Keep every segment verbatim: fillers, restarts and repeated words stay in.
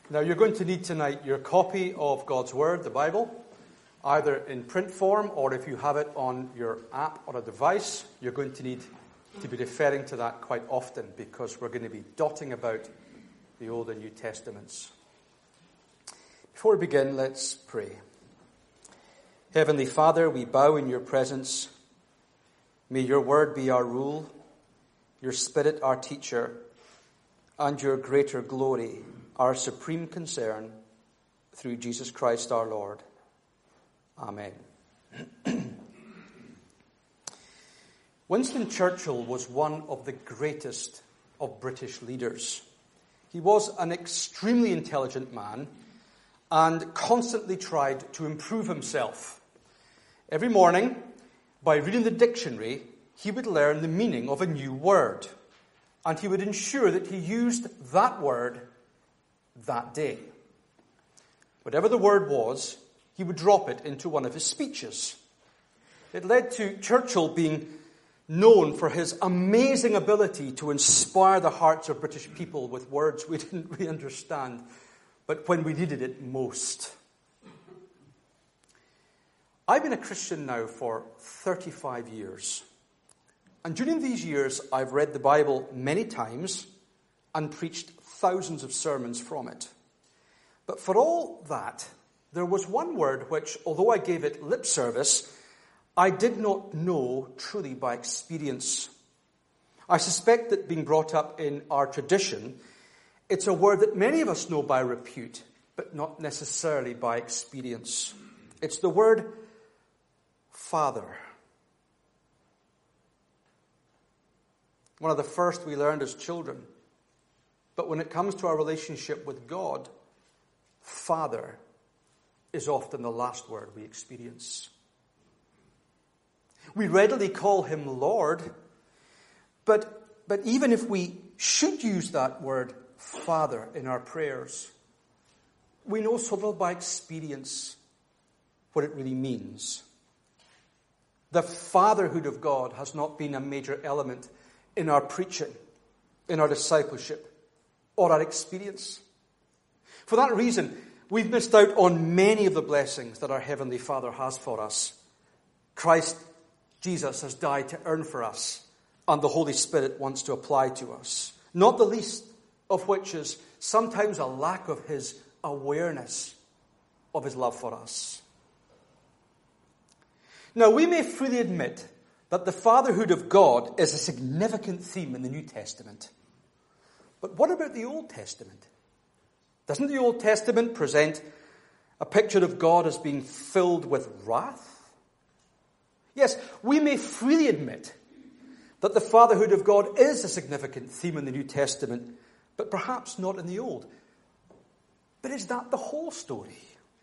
Now, you're going to need tonight your copy of God's Word, the Bible, either in print form or if you have it on your app or a device. You're going to need to be referring to that quite often because we're going to be dotting about the Old and New Testaments. Before we begin, let's pray. Heavenly Father, we bow in your presence. May your word be our rule, your Spirit our teacher, and your greater glory our supreme concern, through Jesus Christ our Lord. Amen. Winston Churchill was one of the greatest of British leaders. He was an extremely intelligent man and constantly tried to improve himself. Every morning, by reading the dictionary, he would learn the meaning of a new word, and he would ensure that he used that word that day. Whatever the word was, he would drop it into one of his speeches. It led to Churchill being known for his amazing ability to inspire the hearts of British people with words we didn't really understand, but when we needed it most. I've been a Christian now for thirty-five years. And during these years, I've read the Bible many times and preached thousands of sermons from it. But for all that, there was one word which, although I gave it lip service, I did not know truly by experience. I suspect that being brought up in our tradition, it's a word that many of us know by repute, but not necessarily by experience. It's the word Father. One of the first we learned as children. But when it comes to our relationship with God, Father is often the last word we experience. We readily call him Lord, but, but even if we should use that word Father in our prayers, we know so little by experience what it really means. The fatherhood of God has not been a major element in our preaching, in our discipleship, or our experience. For that reason, we've missed out on many of the blessings that our Heavenly Father has for us. Christ Jesus has died to earn for us, and the Holy Spirit wants to apply to us. Not the least of which is sometimes a lack of his awareness of his love for us. Now, we may freely admit that the fatherhood of God is a significant theme in the New Testament. But what about the Old Testament? Doesn't the Old Testament present a picture of God as being filled with wrath? Yes, we may freely admit that the fatherhood of God is a significant theme in the New Testament, but perhaps not in the Old. But is that the whole story?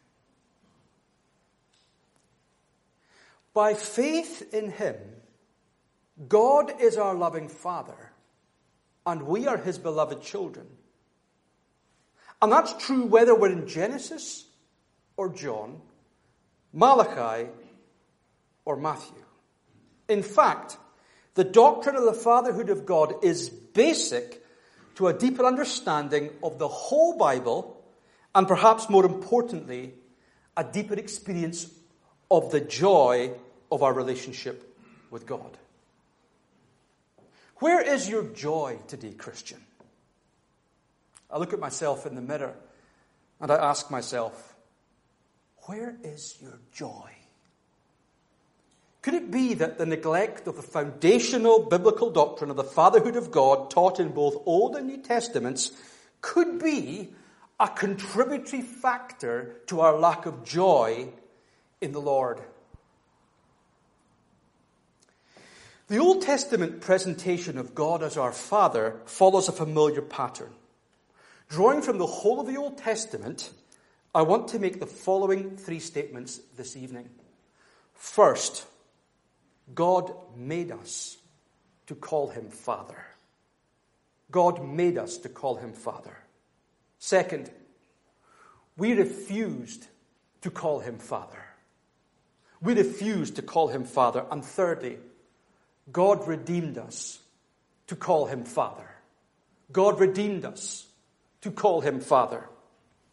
By faith in him, God is our loving Father, and we are his beloved children. And that's true whether we're in Genesis or John, Malachi or Matthew. In fact, the doctrine of the fatherhood of God is basic to a deeper understanding of the whole Bible, and perhaps more importantly, a deeper experience of the joy of our relationship with God. Where is your joy today, Christian? I look at myself in the mirror and I ask myself, where is your joy? Could it be that the neglect of the foundational biblical doctrine of the fatherhood of God taught in both Old and New Testaments could be a contributory factor to our lack of joy in the Lord? The Old Testament presentation of God as our Father follows a familiar pattern. Drawing from the whole of the Old Testament, I want to make the following three statements this evening. First, God made us to call him Father. God made us to call him Father. Second, we refused to call him Father. We refused to call him Father. And thirdly, God redeemed us to call him Father. God redeemed us to call him Father.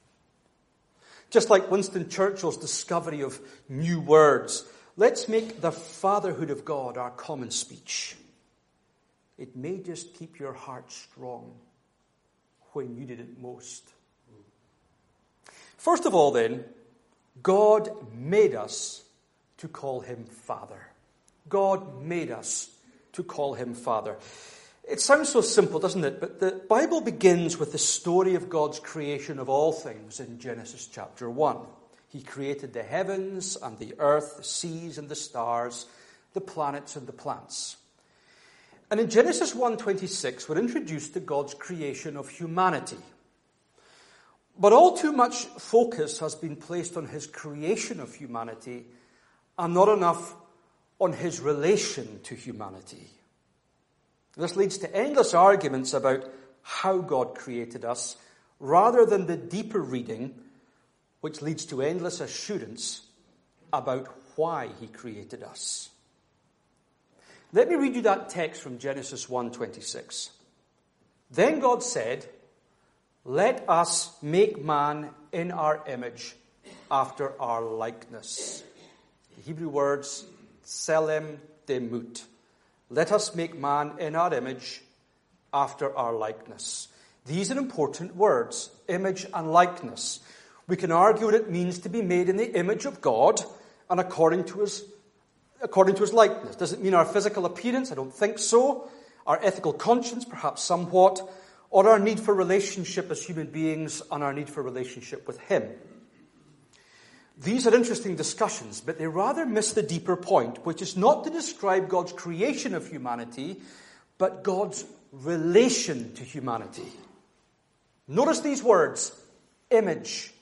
Just like Winston Churchill's discovery of new words, let's make the fatherhood of God our common speech. It may just keep your heart strong when you did it most. First of all, then, God made us to call him Father. God made us to call him Father. It sounds so simple, doesn't it? But the Bible begins with the story of God's creation of all things in Genesis chapter one. He created the heavens and the earth, the seas and the stars, the planets and the plants. And in Genesis one twenty-six, we're introduced to God's creation of humanity. But all too much focus has been placed on his creation of humanity and not enough on his relation to humanity. This leads to endless arguments about how God created us, rather than the deeper reading, which leads to endless assurance about why he created us. Let me read you that text from Genesis one twenty-six. Then God said, "Let us make man in our image, after our likeness." The Hebrew words, Selem demut. Let us make man in our image, after our likeness. These are important words, image and likeness. We can argue what it means to be made in the image of God and according to his, according to his likeness. Does it mean our physical appearance? I don't think so. Our ethical conscience, perhaps somewhat. Or our need for relationship as human beings and our need for relationship with him. These are interesting discussions, but they rather miss the deeper point, which is not to describe God's creation of humanity, but God's relation to humanity. Notice these words: image,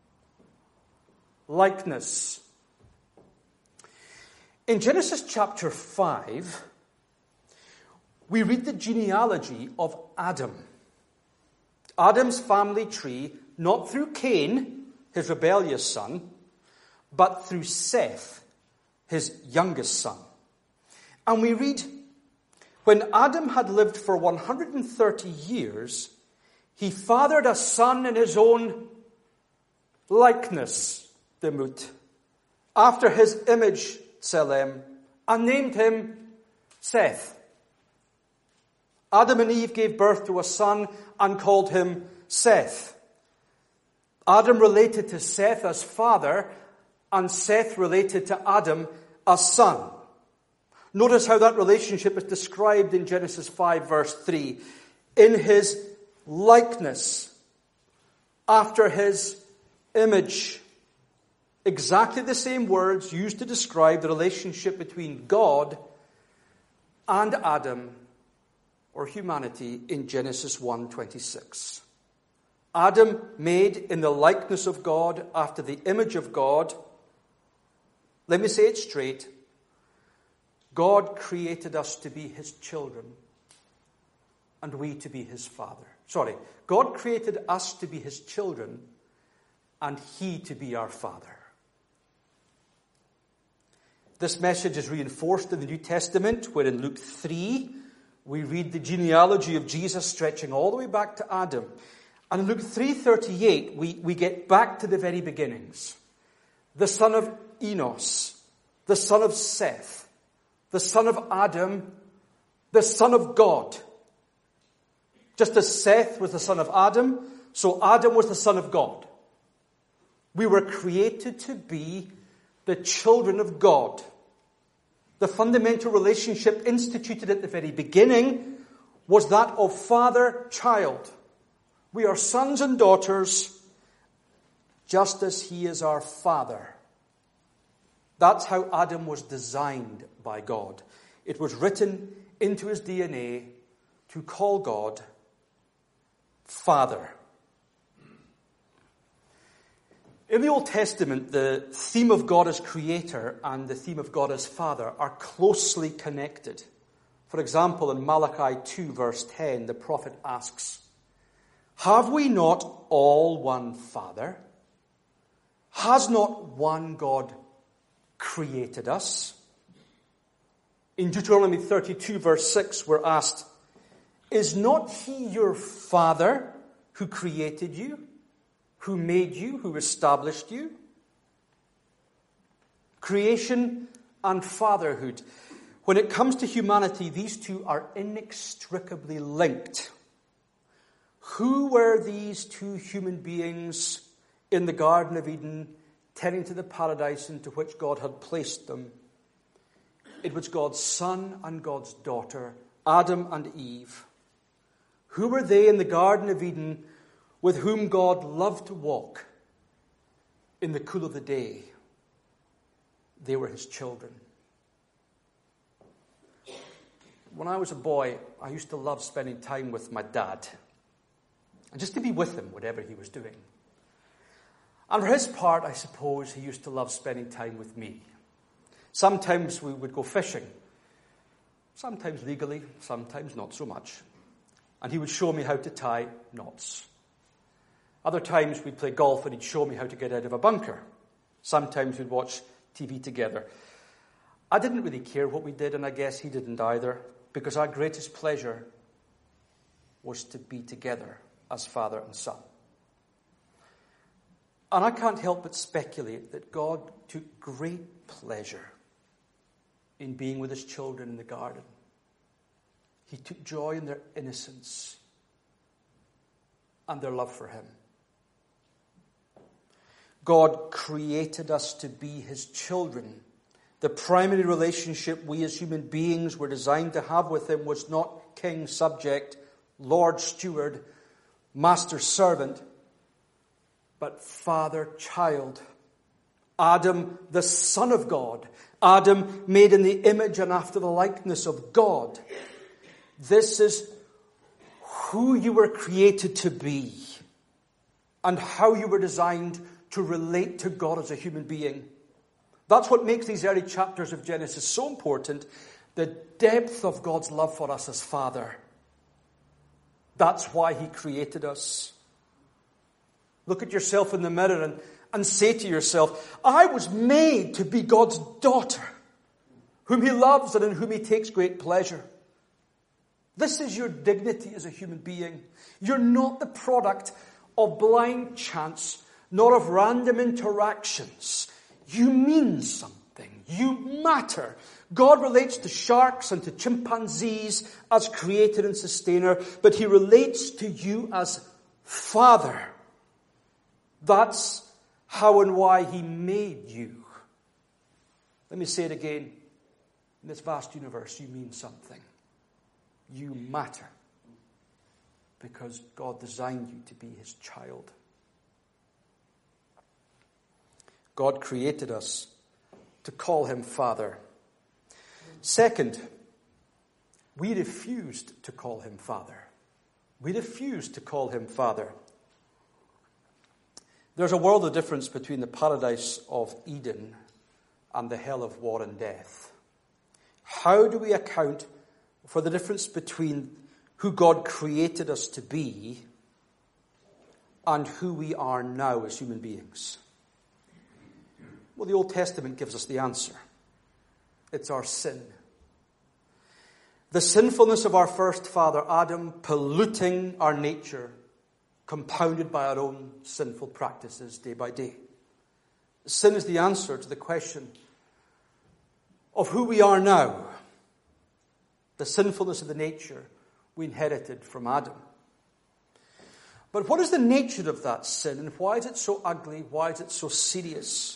likeness. In Genesis chapter five, we read the genealogy of Adam. Adam's family tree, not through Cain, his rebellious son, but through Seth, his youngest son. And we read, when Adam had lived for one hundred thirty years, he fathered a son in his own likeness, demut, after his image, Selem, and named him Seth. Adam and Eve gave birth to a son and called him Seth. Adam related to Seth as father, and Seth related to Adam as son. Notice how that relationship is described in Genesis five verse three. In his likeness, after his image. Exactly the same words used to describe the relationship between God and Adam, or humanity, in Genesis one twenty-six. Adam made in the likeness of God, after the image of God. Let me say it straight. God created us to be his children, and we to be his father. Sorry, God created us to be his children, and he to be our father. This message is reinforced in the New Testament, where in Luke three, we read the genealogy of Jesus stretching all the way back to Adam. And in Luke three thirty-eight, we, we get back to the very beginnings. The son of Enos, the son of Seth, the son of Adam, the son of God. Just as Seth was the son of Adam, so Adam was the son of God. We were created to be the children of God. The fundamental relationship instituted at the very beginning was that of father-child. We are sons and daughters, just as he is our father. That's how Adam was designed by God. It was written into his D N A to call God Father. In the Old Testament, the theme of God as creator and the theme of God as father are closely connected. For example, in Malachi two verse ten, the prophet asks, "Have we not all one Father? Has not one God created us?" In Deuteronomy thirty-two verse six, we're asked, "Is not he your Father who created you? who made you, who established you. Creation and fatherhood. When it comes to humanity, these two are inextricably linked. Who were these two human beings in the Garden of Eden, tending to the paradise into which God had placed them? It was God's son and God's daughter, Adam and Eve. Who were they in the Garden of Eden with whom God loved to walk in the cool of the day? They were his children. When I was a boy, I used to love spending time with my dad. And just to be with him, whatever he was doing. And for his part, I suppose he used to love spending time with me. Sometimes we would go fishing. Sometimes legally, sometimes not so much. And he would show me how to tie knots. Other times we'd play golf and he'd show me how to get out of a bunker. Sometimes we'd watch T V together. I didn't really care what we did, and I guess he didn't either, because our greatest pleasure was to be together as father and son. And I can't help but speculate that God took great pleasure in being with his children in the garden. He took joy in their innocence and their love for him. God created us to be his children. The primary relationship we as human beings were designed to have with him was not king, subject, lord, steward, master, servant, but father, child. Adam, the son of God. Adam, made in the image and after the likeness of God. This is who you were created to be and how you were designed to relate to God as a human being. That's what makes these early chapters of Genesis so important. The depth of God's love for us as Father. That's why he created us. Look at yourself in the mirror and, and say to yourself, I was made to be God's daughter, whom he loves and in whom he takes great pleasure. This is your dignity as a human being. You're not the product of blind chance, nor of random interactions. You mean something. You matter. God relates to sharks and to chimpanzees as creator and sustainer, but he relates to you as Father. That's how and why he made you. Let me say it again. In this vast universe, you mean something. You matter. Because God designed you to be his child. God created us to call him Father. Second, we refused to call him Father. We refused to call him Father. There's a world of difference between the paradise of Eden and the hell of war and death. How do we account for the difference between who God created us to be and who we are now as human beings? Well, the Old Testament gives us the answer. It's our sin. The sinfulness of our first father, Adam, polluting our nature, compounded by our own sinful practices day by day. Sin is the answer to the question of who we are now. The sinfulness of the nature we inherited from Adam. But what is the nature of that sin, and why is it so ugly? Why is it so serious?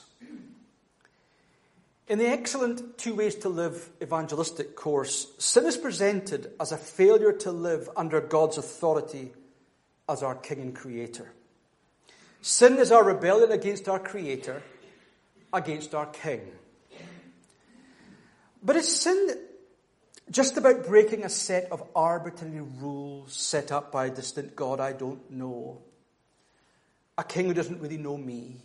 In the excellent Two Ways to Live evangelistic course, sin is presented as a failure to live under God's authority as our King and Creator. Sin is our rebellion against our Creator, against our King. But is sin just about breaking a set of arbitrary rules set up by a distant God I don't know? A king who doesn't really know me?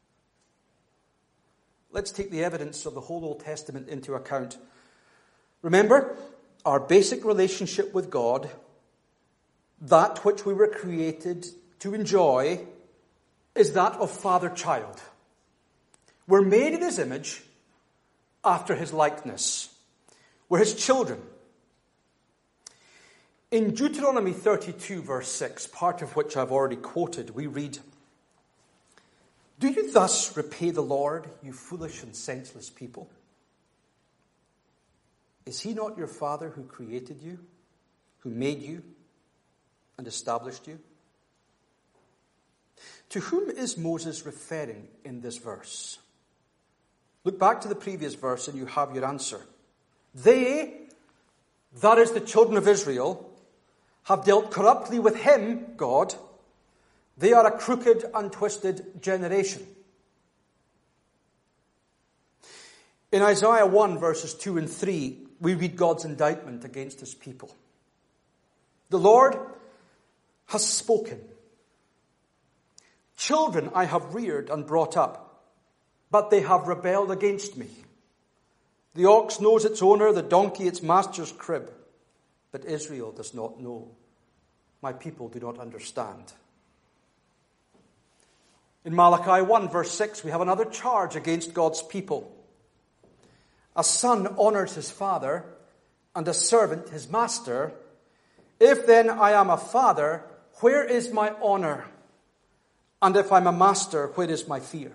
Let's take the evidence of the whole Old Testament into account. Remember, our basic relationship with God, that which we were created to enjoy, is that of father-child. We're made in his image, after his likeness. We're his children. In Deuteronomy thirty-two, verse six, part of which I've already quoted, we read, Do you thus repay the Lord, you foolish and senseless people? Is he not your Father who created you, who made you and established you? To whom is Moses referring in this verse? Look back to the previous verse and you have your answer. They, that is the children of Israel, have dealt corruptly with him, God. They are a crooked and twisted generation. In Isaiah one, verses two and three, we read God's indictment against his people. The Lord has spoken. Children I have reared and brought up, but they have rebelled against me. The ox knows its owner, the donkey its master's crib, but Israel does not know. My people do not understand. In Malachi one, verse six, we have another charge against God's people. A son honors his father, and a servant his master. If then I am a father, where is my honor? And if I'm a master, where is my fear?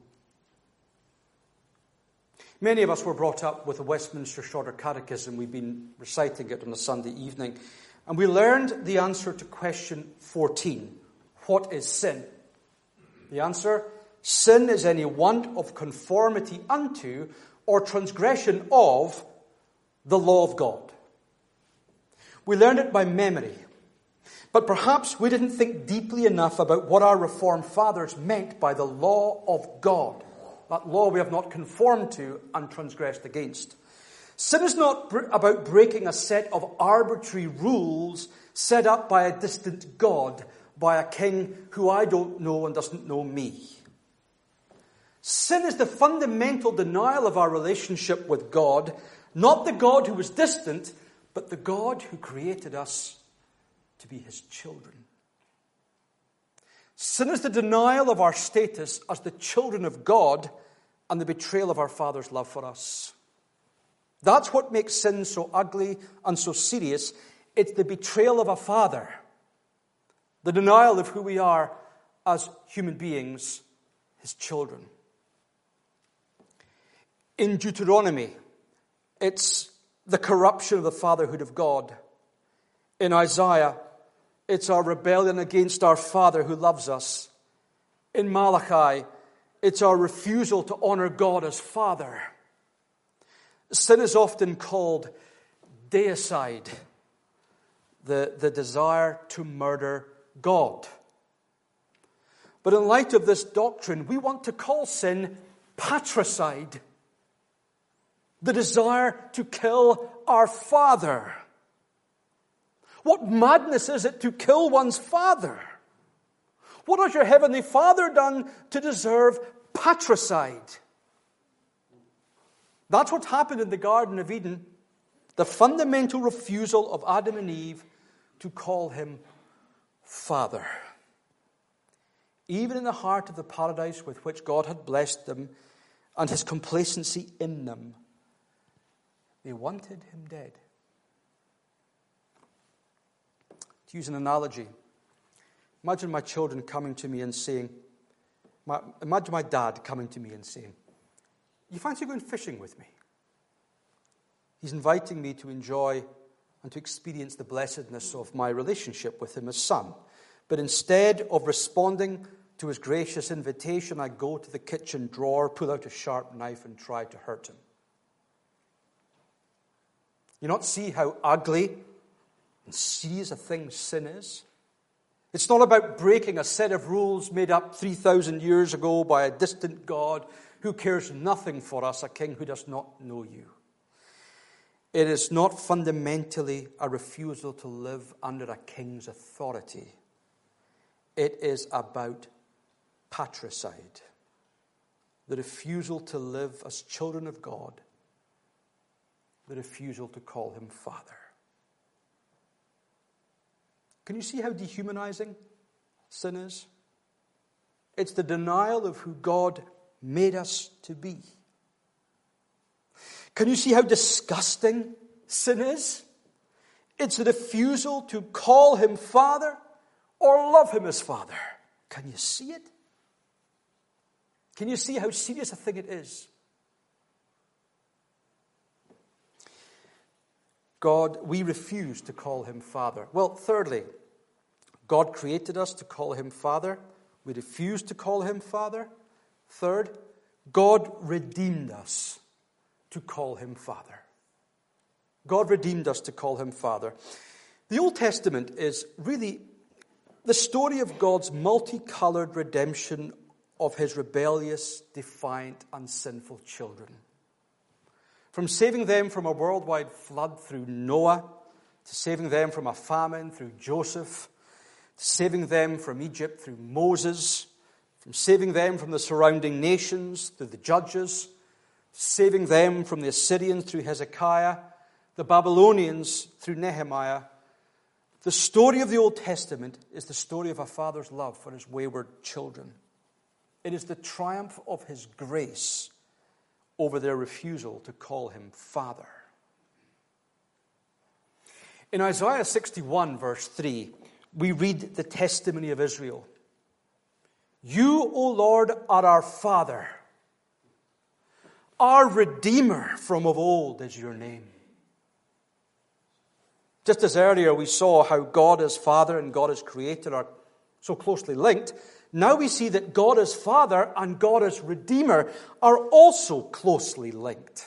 Many of us were brought up with the Westminster Shorter Catechism. We've been reciting it on a Sunday evening. And we learned the answer to question fourteen. What is sin? The answer, sin is any want of conformity unto or transgression of the law of God. We learned it by memory. But perhaps we didn't think deeply enough about what our Reformed fathers meant by the law of God. That law we have not conformed to and transgressed against. Sin is not br- about breaking a set of arbitrary rules set up by a distant God, by a king who I don't know and doesn't know me. Sin is the fundamental denial of our relationship with God, not the God who was distant, but the God who created us to be his children. Sin is the denial of our status as the children of God and the betrayal of our Father's love for us. That's what makes sin so ugly and so serious. It's the betrayal of a father. The denial of who we are as human beings, his children. In Deuteronomy, it's the corruption of the fatherhood of God. In Isaiah, it's our rebellion against our Father who loves us. In Malachi, it's our refusal to honor God as Father. Sin is often called deicide, the, the desire to murder God. But in light of this doctrine, we want to call sin patricide, the desire to kill our Father. What madness is it to kill one's father? What has your heavenly Father done to deserve patricide? That's what happened in the Garden of Eden. The fundamental refusal of Adam and Eve to call him Father. Even in the heart of the paradise with which God had blessed them and his complacency in them, they wanted him dead. To use an analogy, imagine my children coming to me and saying, my, imagine my dad coming to me and saying, you fancy going fishing with me? He's inviting me to enjoy and to experience the blessedness of my relationship with him as son. But instead of responding to his gracious invitation, I go to the kitchen drawer, pull out a sharp knife and try to hurt him. You not see how ugly and serious a thing sin is? It's not about breaking a set of rules made up three thousand years ago by a distant God who cares nothing for us, a king who does not know you. It is not fundamentally a refusal to live under a king's authority. It is about patricide, the refusal to live as children of God, the refusal to call him Father. Can you see how dehumanizing sin is? It's the denial of who God made us to be. Can you see how disgusting sin is? It's the refusal to call him Father or love him as Father. Can you see it? Can you see how serious a thing it is? God, we refuse to call him Father. Well, thirdly, God created us to call him Father. We refuse to call him Father. Third, God redeemed us to call him Father. God redeemed us to call him Father. The Old Testament is really the story of God's multicolored redemption of his rebellious, defiant, and sinful children. From saving them from a worldwide flood through Noah, to saving them from a famine through Joseph, to saving them from Egypt through Moses, from saving them from the surrounding nations through the judges, saving them from the Assyrians through Hezekiah, the Babylonians through Nehemiah. The story of the Old Testament is the story of a father's love for his wayward children. It is the triumph of his grace over their refusal to call him Father. In Isaiah sixty-one, verse three, we read the testimony of Israel. You, O Lord, are our Father. Our Redeemer from of old is your name. Just as earlier we saw how God as Father and God as Creator are so closely linked, now we see that God as Father and God as Redeemer are also closely linked.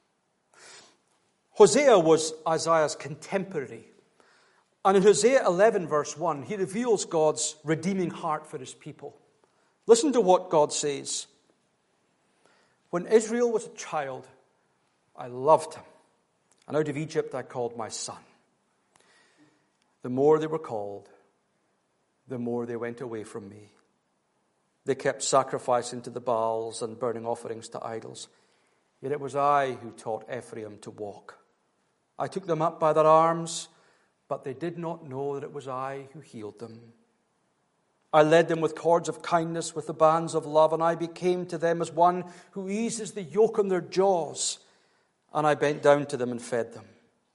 Hosea was Isaiah's contemporary. And in Hosea eleven, verse one, he reveals God's redeeming heart for his people. Listen to what God says. When Israel was a child, I loved him, and out of Egypt I called my son. The more they were called, the more they went away from me. They kept sacrificing to the Baals and burning offerings to idols. Yet it was I who taught Ephraim to walk. I took them up by their arms, but they did not know that it was I who healed them. I led them with cords of kindness, with the bands of love, and I became to them as one who eases the yoke on their jaws. And I bent down to them and fed them.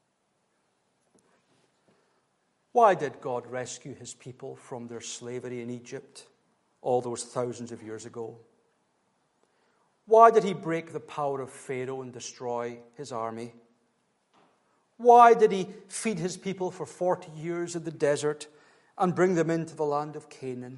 Why did God rescue his people from their slavery in Egypt all those thousands of years ago? Why did he break the power of Pharaoh and destroy his army? Why did he feed his people for forty years in the desert and bring them into the land of Canaan?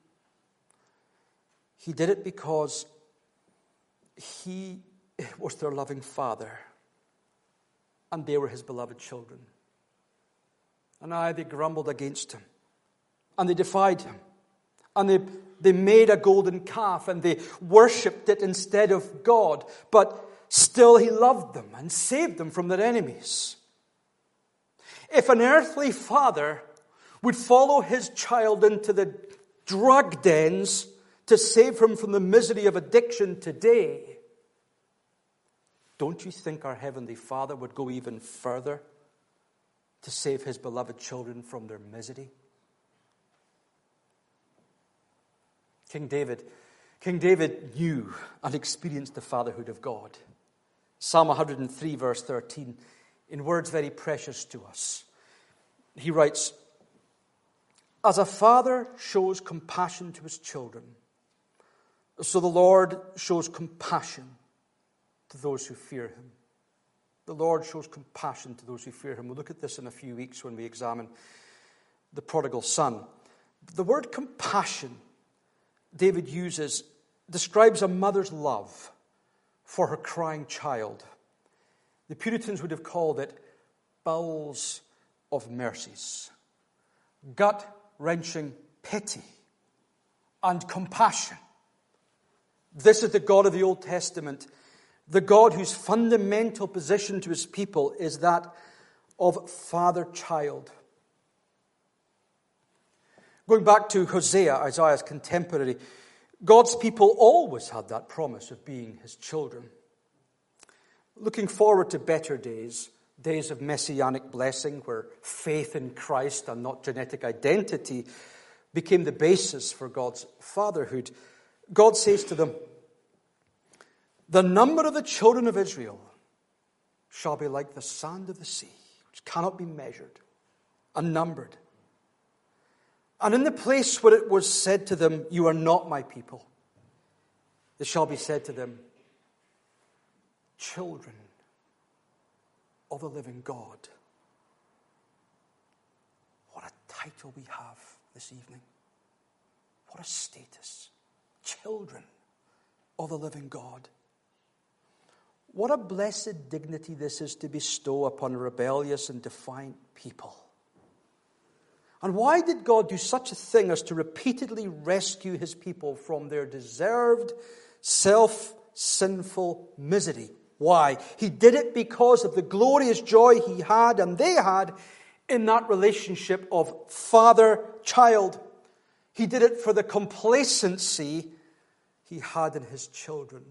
He did it because he was their loving Father and they were his beloved children. And I, they grumbled against him, and they defied him, and they, they made a golden calf, and they worshipped it instead of God. But still he loved them and saved them from their enemies. If an earthly father would follow his child into the drug dens to save him from the misery of addiction today, don't you think our Heavenly Father would go even further to save his beloved children from their misery? King David, King David knew and experienced the fatherhood of God. Psalm one hundred three, verse thirteen, in words very precious to us, he writes, as a father shows compassion to his children, so the Lord shows compassion to those who fear him. The Lord shows compassion to those who fear him. We'll look at this in a few weeks when we examine the prodigal son. The word compassion David uses describes a mother's love for her crying child. The Puritans would have called it bowels of mercies, gut-wrenching pity and compassion. This is the God of the Old Testament, the God whose fundamental position to his people is that of father-child. Going back to Hosea, Isaiah's contemporary, God's people always had that promise of being his children. Looking forward to better days, days of messianic blessing where faith in Christ and not genetic identity became the basis for God's fatherhood, God says to them, the number of the children of Israel shall be like the sand of the sea, which cannot be measured and numbered. And in the place where it was said to them, you are not my people, It shall be said to them, children of the living God. What a title we have this evening. What a status. Children of the living God. What a blessed dignity this is to bestow upon a rebellious and defiant people. And why did God do such a thing as to repeatedly rescue his people from their deserved, self-sinful misery? Why? He did it because of the glorious joy he had and they had in that relationship of father-child. He did it for the complacency he had in his children.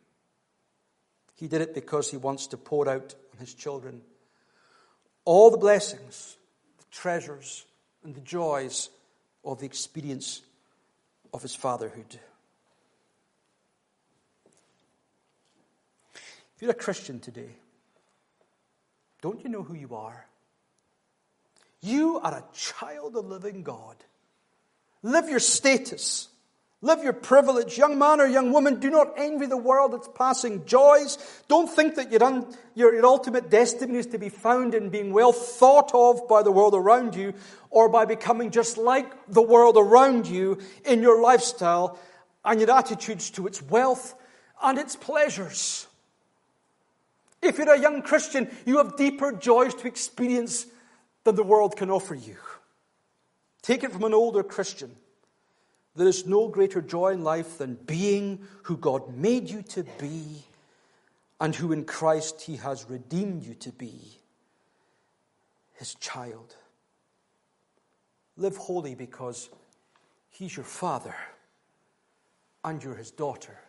He did it because he wants to pour out on his children all the blessings, the treasures, and the joys of the experience of his fatherhood. If you're a Christian today, don't you know who you are? You are a child of the living God. Live your status. Live your privilege. Young man or young woman, do not envy the world its passing joys. Don't think that your, un, your, your ultimate destiny is to be found in being well thought of by the world around you, or by becoming just like the world around you in your lifestyle and your attitudes to its wealth and its pleasures. If you're a young Christian, you have deeper joys to experience than the world can offer you. Take it from an older Christian. There is no greater joy in life than being who God made you to be and who in Christ he has redeemed you to be, his child. Live holy because he's your father and you're his daughter.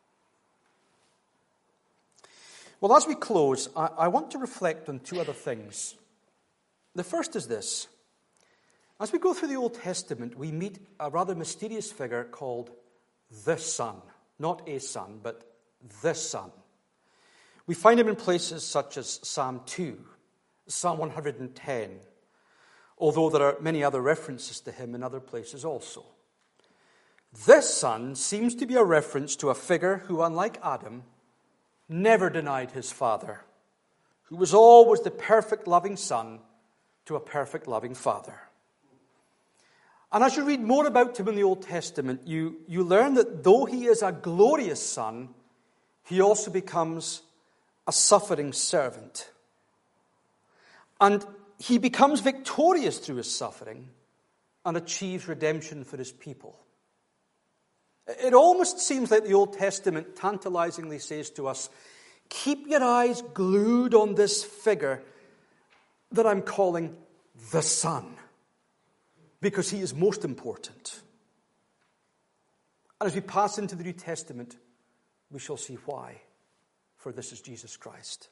Well, as we close, I, I want to reflect on two other things. The first is this. As we go through the Old Testament, we meet a rather mysterious figure called the Son. Not a son, but the Son. We find him in places such as Psalm two, Psalm one hundred ten, although there are many other references to him in other places also. This Son seems to be a reference to a figure who, unlike Adam, never denied his father, who was always the perfect loving son to a perfect loving father. And as you read more about him in the Old Testament, you, you learn that though he is a glorious son, he also becomes a suffering servant. And he becomes victorious through his suffering and achieves redemption for his people. It almost seems like the Old Testament tantalizingly says to us, keep your eyes glued on this figure that I'm calling the Son, because he is most important. And as we pass into the New Testament, we shall see why, for this is Jesus Christ.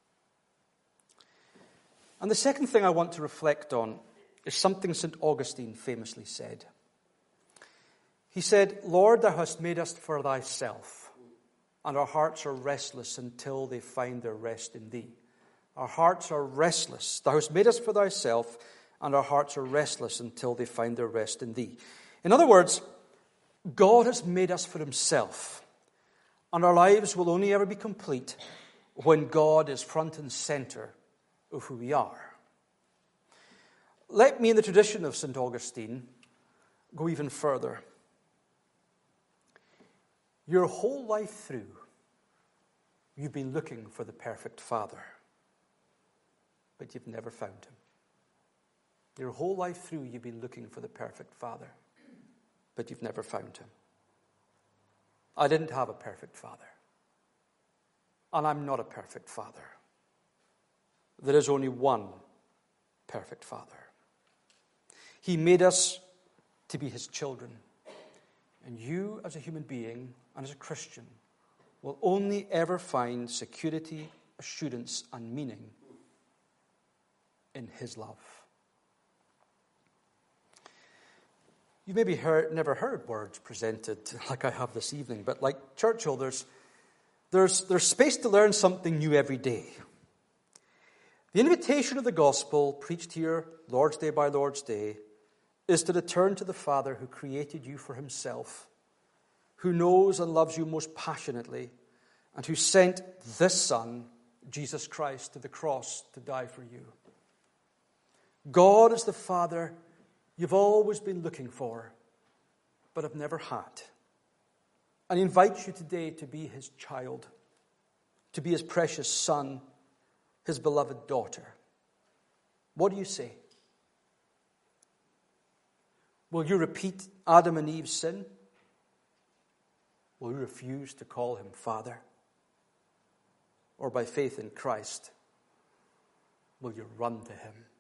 And the second thing I want to reflect on is something Saint Augustine famously said. He said, Lord, thou hast made us for thyself, and our hearts are restless until they find their rest in thee. Our hearts are restless. Thou hast made us for thyself, and our hearts are restless until they find their rest in thee. In other words, God has made us for himself, and our lives will only ever be complete when God is front and center of who we are. Let me, in the tradition of Saint Augustine, go even further. Your whole life through, you've been looking for the perfect Father, but you've never found him. Your whole life through, you've been looking for the perfect Father, but you've never found him. I didn't have a perfect father, and I'm not a perfect father. There is only one perfect Father. He made us to be his children. And you, as a human being and as a Christian, will only ever find security, assurance, and meaning in his love. You maybe heard, never heard words presented like I have this evening, but like Churchill, there's, there's, there's space to learn something new every day. The invitation of the gospel, preached here Lord's Day by Lord's Day, is to return to the Father who created you for himself, who knows and loves you most passionately, and who sent this Son, Jesus Christ, to the cross to die for you. God is the Father you've always been looking for, but have never had. And he invites you today to be his child, to be his precious son, his beloved daughter. What do you say? Will you repeat Adam and Eve's sin? Will you refuse to call him Father? Or by faith in Christ, will you run to him?